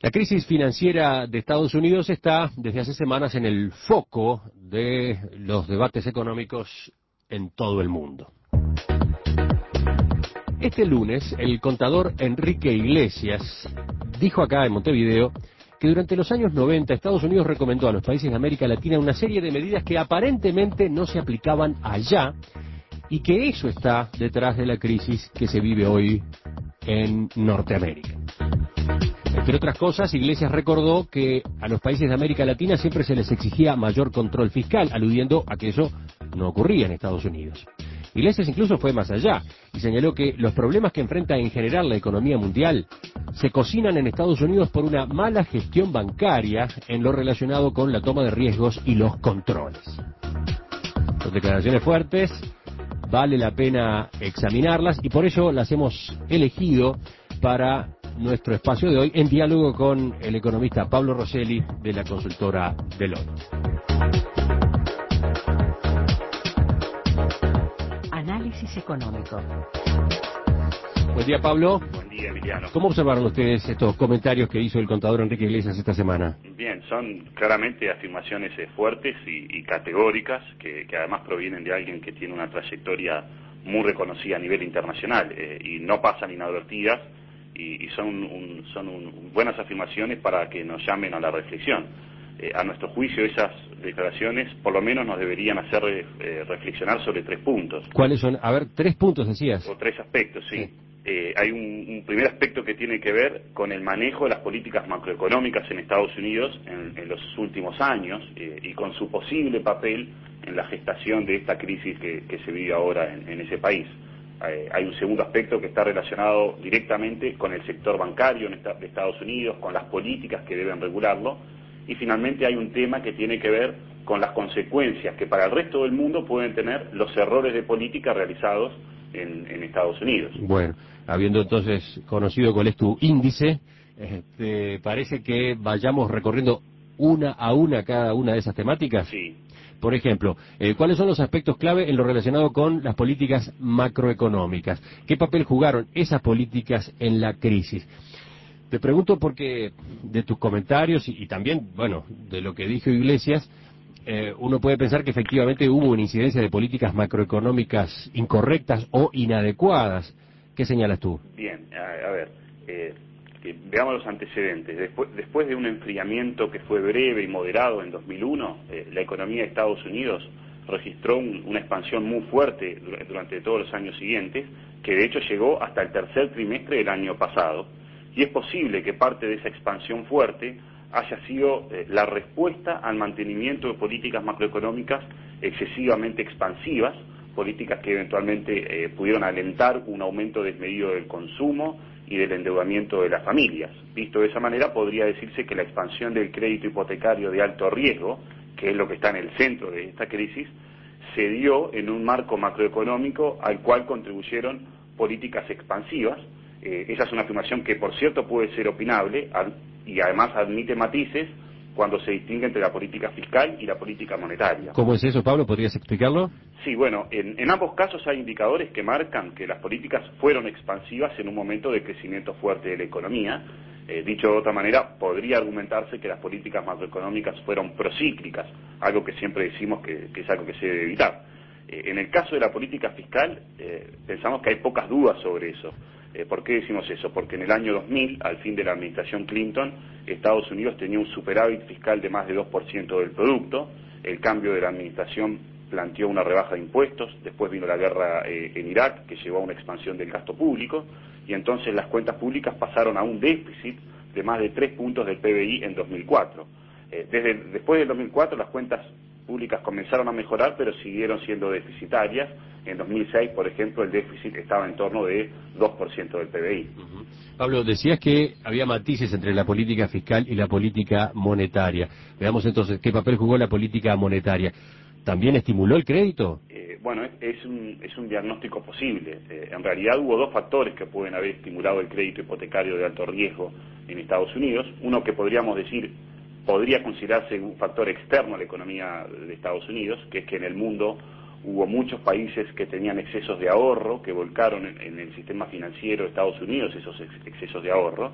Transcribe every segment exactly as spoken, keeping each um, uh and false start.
La crisis financiera de Estados Unidos está desde hace semanas en el foco de los debates económicos en todo el mundo. Este lunes, el contador Enrique Iglesias dijo acá en Montevideo que durante los años noventa Estados Unidos recomendó a los países de América Latina una serie de medidas que aparentemente no se aplicaban allá y que eso está detrás de la crisis que se vive hoy en Norteamérica. Entre otras cosas, Iglesias recordó que a los países de América Latina siempre se les exigía mayor control fiscal, aludiendo a que eso no ocurría en Estados Unidos. Iglesias incluso fue más allá y señaló que los problemas que enfrenta en general la economía mundial se cocinan en Estados Unidos por una mala gestión bancaria en lo relacionado con la toma de riesgos y los controles. Son declaraciones fuertes, vale la pena examinarlas y por eso las hemos elegido para nuestro espacio de hoy en diálogo con el economista Pablo Rosselli de la consultora Deloitte. Análisis económico. Buen día, Pablo. Buen día, Emiliano. ¿Cómo observaron ustedes estos comentarios que hizo el contador Enrique Iglesias esta semana? Bien, son claramente afirmaciones eh, fuertes y, y categóricas que, que además provienen de alguien que tiene una trayectoria muy reconocida a nivel internacional eh, y no pasan inadvertidas y, y son, un, son un, buenas afirmaciones para que nos llamen a la reflexión. Eh, a nuestro juicio, esas declaraciones por lo menos nos deberían hacer eh, reflexionar sobre tres puntos. ¿Cuáles son? A ver, tres puntos decías. O tres aspectos, sí. sí. Eh, hay un, un primer aspecto que tiene que ver con el manejo de las políticas macroeconómicas en Estados Unidos en, en los últimos años eh, y con su posible papel en la gestación de esta crisis que, que se vive ahora en, en ese país. Eh, hay un segundo aspecto que está relacionado directamente con el sector bancario esta, de Estados Unidos, con las políticas que deben regularlo, y finalmente hay un tema que tiene que ver con las consecuencias que para el resto del mundo pueden tener los errores de política realizados en, en Estados Unidos. Bueno, habiendo entonces conocido cuál es tu índice, este, parece que vayamos recorriendo una a una cada una de esas temáticas. Sí. Por ejemplo, eh, ¿cuáles son los aspectos clave en lo relacionado con las políticas macroeconómicas? ¿Qué papel jugaron esas políticas en la crisis? Te pregunto porque de tus comentarios y, y también, bueno, de lo que dijo Iglesias, eh, uno puede pensar que efectivamente hubo una incidencia de políticas macroeconómicas incorrectas o inadecuadas. ¿Qué señalas tú? Bien, a, a ver, eh, que veamos los antecedentes. Después, después de un enfriamiento que fue breve y moderado en dos mil uno, eh, la economía de Estados Unidos registró un, una expansión muy fuerte durante todos los años siguientes, que de hecho llegó hasta el tercer trimestre del año pasado. Y es posible que parte de esa expansión fuerte haya sido eh, la respuesta al mantenimiento de políticas macroeconómicas excesivamente expansivas, políticas que eventualmente eh, pudieron alentar un aumento desmedido del consumo y del endeudamiento de las familias. Visto de esa manera, podría decirse que la expansión del crédito hipotecario de alto riesgo, que es lo que está en el centro de esta crisis, se dio en un marco macroeconómico al cual contribuyeron políticas expansivas. Eh, esa es una afirmación que, por cierto, puede ser opinable ad, y además admite matices cuando se distingue entre la política fiscal y la política monetaria. ¿Cómo es eso, Pablo? ¿Podrías explicarlo? Sí, bueno, en, en ambos casos hay indicadores que marcan que las políticas fueron expansivas en un momento de crecimiento fuerte de la economía. Eh, dicho de otra manera, podría argumentarse que las políticas macroeconómicas fueron procíclicas, algo que siempre decimos que, que es algo que se debe evitar. Eh, en el caso de la política fiscal, eh, pensamos que hay pocas dudas sobre eso. Eh, ¿Por qué decimos eso? Porque en el año dos mil, al fin de la administración Clinton, Estados Unidos tenía un superávit fiscal de más de dos por ciento del producto. El cambio de la administración planteó una rebaja de impuestos, después vino la guerra eh, en Irak, que llevó a una expansión del gasto público, y entonces las cuentas públicas pasaron a un déficit de más de tres puntos del P B I en dos mil cuatro. Eh, desde después del dos mil cuatro las cuentas públicas comenzaron a mejorar, pero siguieron siendo deficitarias. En dos mil seis, por ejemplo, el déficit estaba en torno de dos por ciento del P B I. Uh-huh. Pablo, decías que había matices entre la política fiscal y la política monetaria. Veamos entonces qué papel jugó la política monetaria. ¿También estimuló el crédito? Eh, bueno, es, es, un, es un diagnóstico posible. Eh, en realidad hubo dos factores que pueden haber estimulado el crédito hipotecario de alto riesgo en Estados Unidos. Uno que podríamos decir podría considerarse un factor externo a la economía de Estados Unidos, que es que en el mundo hubo muchos países que tenían excesos de ahorro, que volcaron en, en el sistema financiero de Estados Unidos esos ex, excesos de ahorro.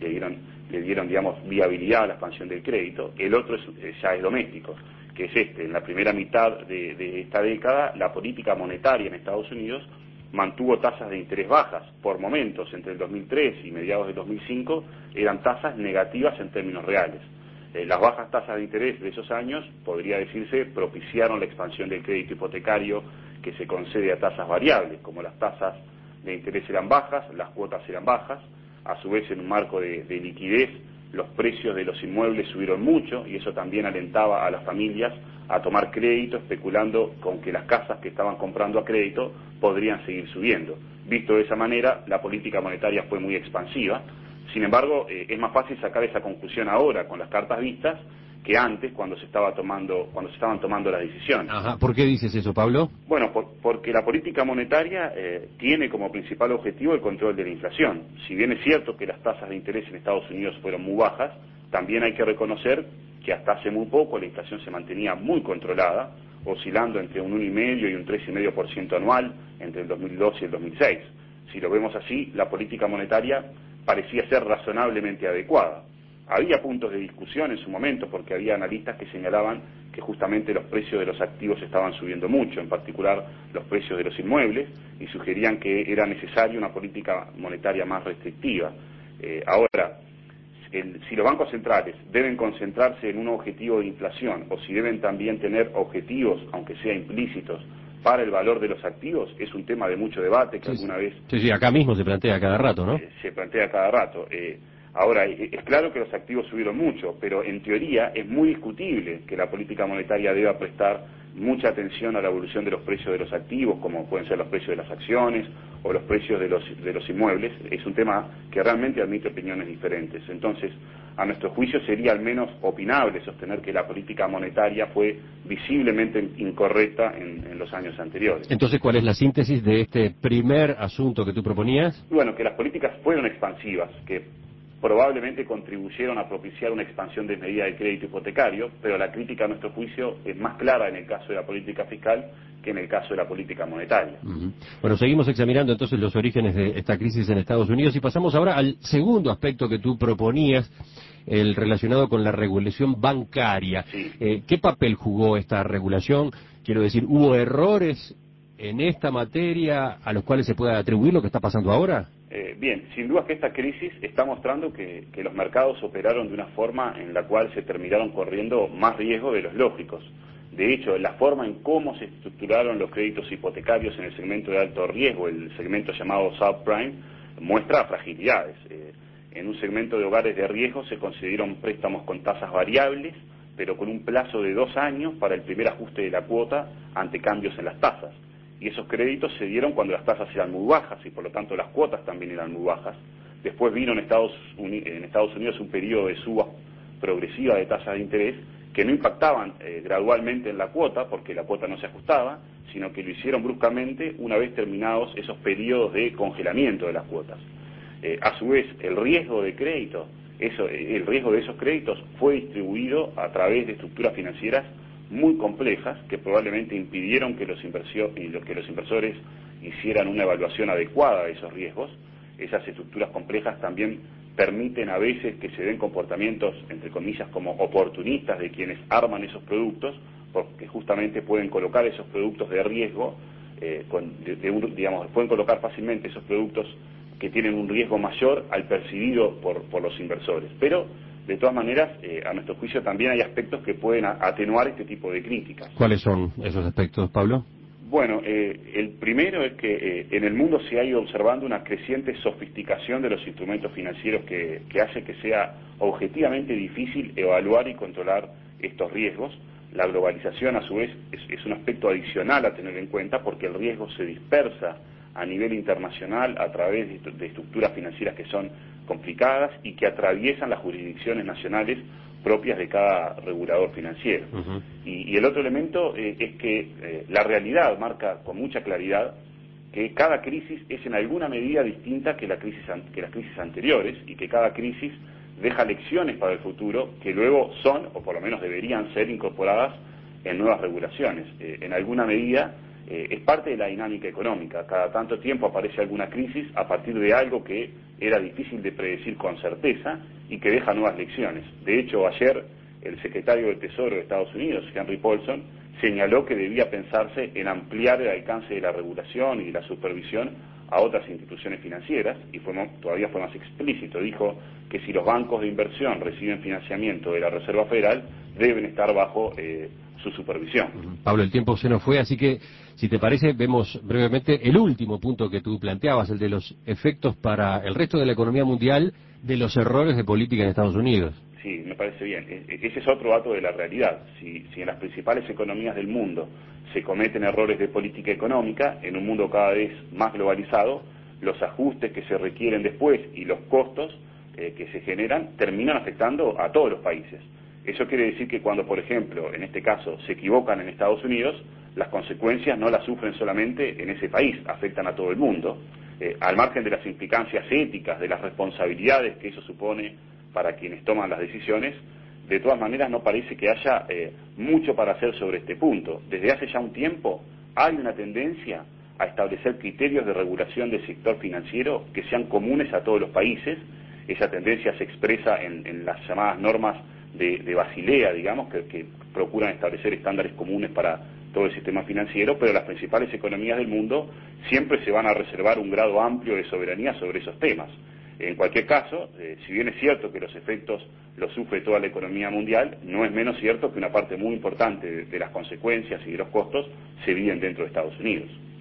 le dieron, le dieron digamos, viabilidad a la expansión del crédito. El otro es, ya es doméstico, que es este. En la primera mitad de, de esta década, la política monetaria en Estados Unidos mantuvo tasas de interés bajas. Por momentos, entre el dos mil tres y mediados del dos mil cinco, eran tasas negativas en términos reales. Eh, las bajas tasas de interés de esos años, podría decirse, propiciaron la expansión del crédito hipotecario que se concede a tasas variables. Como las tasas de interés eran bajas, las cuotas eran bajas. A su vez, en un marco de, de liquidez, los precios de los inmuebles subieron mucho y eso también alentaba a las familias a tomar crédito, especulando con que las casas que estaban comprando a crédito podrían seguir subiendo. Visto de esa manera, la política monetaria fue muy expansiva. Sin embargo, eh, es más fácil sacar esa conclusión ahora con las cartas vistas que antes, cuando se estaba tomando, cuando se estaban tomando las decisiones. Ajá. ¿Por qué dices eso, Pablo? Bueno, por, porque la política monetaria eh, tiene como principal objetivo el control de la inflación. Si bien es cierto que las tasas de interés en Estados Unidos fueron muy bajas, también hay que reconocer que hasta hace muy poco la inflación se mantenía muy controlada, oscilando entre un uno coma cinco y un tres coma cinco por ciento anual entre el dos mil dos y el dos mil seis. Si lo vemos así, la política monetaria parecía ser razonablemente adecuada. Había puntos de discusión en su momento porque había analistas que señalaban que justamente los precios de los activos estaban subiendo mucho, en particular los precios de los inmuebles, y sugerían que era necesaria una política monetaria más restrictiva. Eh, ahora, el, si los bancos centrales deben concentrarse en un objetivo de inflación o si deben también tener objetivos, aunque sea implícitos, para el valor de los activos, es un tema de mucho debate que sí, alguna vez... Sí, sí, acá mismo se plantea cada rato, ¿no? Eh, se plantea cada rato. Eh, ahora, es claro que los activos subieron mucho, pero en teoría es muy discutible que la política monetaria deba prestar mucha atención a la evolución de los precios de los activos, como pueden ser los precios de las acciones o los precios de los, de los inmuebles. Es un tema que realmente admite opiniones diferentes. Entonces, a nuestro juicio sería al menos opinable sostener que la política monetaria fue visiblemente incorrecta en, en los años anteriores. Entonces, ¿cuál es la síntesis de este primer asunto que tú proponías? Bueno, que las políticas fueron expansivas, que probablemente contribuyeron a propiciar una expansión desmedida del crédito hipotecario, pero la crítica a nuestro juicio es más clara en el caso de la política fiscal que en el caso de la política monetaria. Uh-huh. Bueno, seguimos examinando entonces los orígenes de esta crisis en Estados Unidos y pasamos ahora al segundo aspecto que tú proponías, el relacionado con la regulación bancaria. Sí. Eh, ¿Qué papel jugó esta regulación? Quiero decir, ¿hubo errores en esta materia a los cuales se pueda atribuir lo que está pasando ahora? Eh, bien, sin duda que esta crisis está mostrando que, que los mercados operaron de una forma en la cual se terminaron corriendo más riesgo de los lógicos. De hecho, la forma en cómo se estructuraron los créditos hipotecarios en el segmento de alto riesgo, el segmento llamado subprime, muestra fragilidades. Eh, en un segmento de hogares de riesgo se concedieron préstamos con tasas variables, pero con un plazo de dos años para el primer ajuste de la cuota ante cambios en las tasas. Y esos créditos se dieron cuando las tasas eran muy bajas y por lo tanto las cuotas también eran muy bajas. Después vino en Estados Unidos, en Estados Unidos un periodo de suba progresiva de tasas de interés que no impactaban eh, gradualmente en la cuota porque la cuota no se ajustaba, sino que lo hicieron bruscamente una vez terminados esos periodos de congelamiento de las cuotas. Eh, a su vez, el riesgo de crédito, eso, el riesgo de esos créditos fue distribuido a través de estructuras financieras muy complejas que probablemente impidieron que los, que los inversores hicieran una evaluación adecuada de esos riesgos. Esas estructuras complejas también permiten a veces que se den comportamientos, entre comillas, como oportunistas de quienes arman esos productos, porque justamente pueden colocar esos productos de riesgo, eh, con, de, de un, digamos, pueden colocar fácilmente esos productos que tienen un riesgo mayor al percibido por, por los inversores. Pero de todas maneras, eh, a nuestro juicio también hay aspectos que pueden atenuar este tipo de críticas. ¿Cuáles son esos aspectos, Pablo? Bueno, eh, el primero es que eh, en el mundo se ha ido observando una creciente sofisticación de los instrumentos financieros que, que hace que sea objetivamente difícil evaluar y controlar estos riesgos. La globalización, a su vez, es, es un aspecto adicional a tener en cuenta porque el riesgo se dispersa a nivel internacional a través de, de estructuras financieras que son complicadas y que atraviesan las jurisdicciones nacionales propias de cada regulador financiero. Uh-huh. y, y el otro elemento eh, es que eh, la realidad marca con mucha claridad que cada crisis es en alguna medida distinta que, la crisis an- que las crisis anteriores y que cada crisis deja lecciones para el futuro que luego son, o por lo menos deberían ser, incorporadas en nuevas regulaciones. Eh, en alguna medida eh, es parte de la dinámica económica. Cada tanto tiempo aparece alguna crisis a partir de algo que era difícil de predecir con certeza y que deja nuevas lecciones. De hecho, ayer el secretario del Tesoro de Estados Unidos, Henry Paulson, señaló que debía pensarse en ampliar el alcance de la regulación y de la supervisión a otras instituciones financieras, y fue, todavía fue más explícito. Dijo que si los bancos de inversión reciben financiamiento de la Reserva Federal, deben estar bajo eh, su supervisión. Pablo, el tiempo se nos fue, así que, si te parece, vemos brevemente el último punto que tú planteabas, el de los efectos para el resto de la economía mundial de los errores de política en Estados Unidos. Sí, me parece bien. Ese es otro dato de la realidad. Si, si en las principales economías del mundo se cometen errores de política económica, en un mundo cada vez más globalizado, los ajustes que se requieren después y los costos eh, que se generan terminan afectando a todos los países. Eso quiere decir que cuando, por ejemplo, en este caso, se equivocan en Estados Unidos, las consecuencias no las sufren solamente en ese país, afectan a todo el mundo, eh, al margen de las implicancias éticas, de las responsabilidades que eso supone para quienes toman las decisiones. De todas maneras, no parece que haya eh, mucho para hacer sobre este punto. Desde hace ya un tiempo hay una tendencia a establecer criterios de regulación del sector financiero que sean comunes a todos los países. Esa tendencia se expresa en, en las llamadas normas de, de Basilea, digamos, que, que procuran establecer estándares comunes para todo el sistema financiero, pero las principales economías del mundo siempre se van a reservar un grado amplio de soberanía sobre esos temas. En cualquier caso, eh, si bien es cierto que los efectos los sufre toda la economía mundial, no es menos cierto que una parte muy importante de, de las consecuencias y de los costos se viven dentro de Estados Unidos.